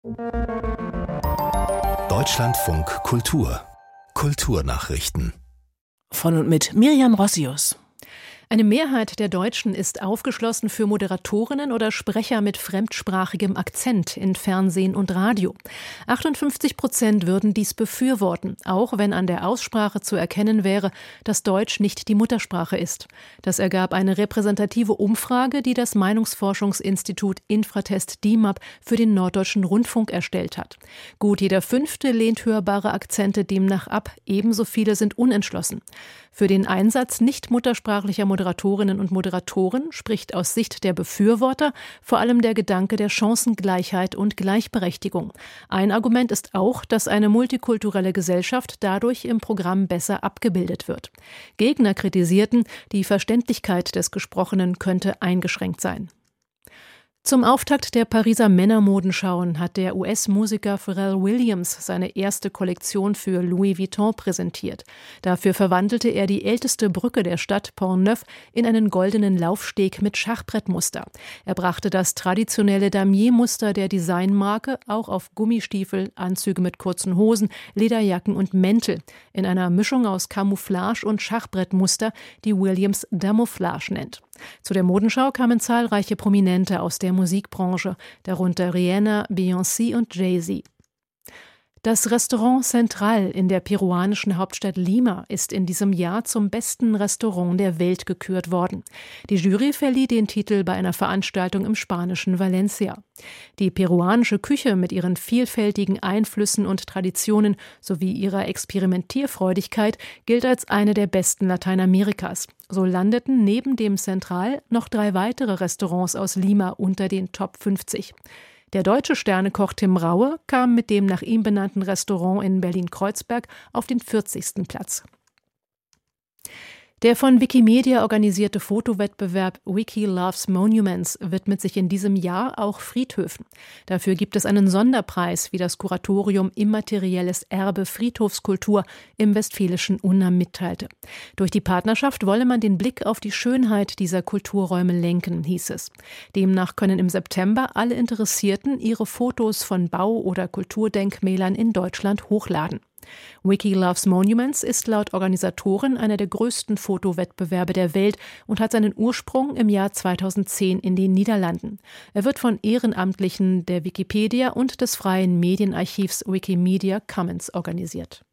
Deutschlandfunk Kultur. Kulturnachrichten. Von und mit Miriam Rossius. Eine Mehrheit der Deutschen ist aufgeschlossen für Moderatorinnen oder Sprecher mit fremdsprachigem Akzent in Fernsehen und Radio. 58% würden dies befürworten, auch wenn an der Aussprache zu erkennen wäre, dass Deutsch nicht die Muttersprache ist. Das ergab eine repräsentative Umfrage, die das Meinungsforschungsinstitut Infratest DIMAP für den Norddeutschen Rundfunk erstellt hat. Gut jeder Fünfte lehnt hörbare Akzente demnach ab, ebenso viele sind unentschlossen. Für den Einsatz nicht muttersprachlicher Moderatorinnen und Moderatoren spricht aus Sicht der Befürworter vor allem der Gedanke der Chancengleichheit und Gleichberechtigung. Ein Argument ist auch, dass eine multikulturelle Gesellschaft dadurch im Programm besser abgebildet wird. Gegner kritisierten, die Verständlichkeit des Gesprochenen könnte eingeschränkt sein. Zum Auftakt der Pariser Männermodenschauen hat der US-Musiker Pharrell Williams seine erste Kollektion für Louis Vuitton präsentiert. Dafür verwandelte er die älteste Brücke der Stadt Pont-Neuf in einen goldenen Laufsteg mit Schachbrettmuster. Er brachte das traditionelle Damier-Muster der Designmarke auch auf Gummistiefel, Anzüge mit kurzen Hosen, Lederjacken und Mäntel in einer Mischung aus Camouflage und Schachbrettmuster, die Williams Damouflage nennt. Zu der Modenschau kamen zahlreiche Prominente aus der Musikbranche, darunter Rihanna, Beyoncé und Jay-Z. Das Restaurant Central in der peruanischen Hauptstadt Lima ist in diesem Jahr zum besten Restaurant der Welt gekürt worden. Die Jury verlieh den Titel bei einer Veranstaltung im spanischen Valencia. Die peruanische Küche mit ihren vielfältigen Einflüssen und Traditionen sowie ihrer Experimentierfreudigkeit gilt als eine der besten Lateinamerikas. So landeten neben dem Central noch 3 weitere Restaurants aus Lima unter den Top 50. Der deutsche Sternekoch Tim Raue kam mit dem nach ihm benannten Restaurant in Berlin-Kreuzberg auf den 40. Platz. Der von Wikimedia organisierte Fotowettbewerb Wiki Loves Monuments widmet sich in diesem Jahr auch Friedhöfen. Dafür gibt es einen Sonderpreis, wie das Kuratorium Immaterielles Erbe Friedhofskultur im westfälischen Unna mitteilte. Durch die Partnerschaft wolle man den Blick auf die Schönheit dieser Kulturräume lenken, hieß es. Demnach können im September alle Interessierten ihre Fotos von Bau- oder Kulturdenkmälern in Deutschland hochladen. Wiki Loves Monuments ist laut Organisatoren einer der größten Fotowettbewerbe der Welt und hat seinen Ursprung im Jahr 2010 in den Niederlanden. Er wird von Ehrenamtlichen der Wikipedia und des freien Medienarchivs Wikimedia Commons organisiert.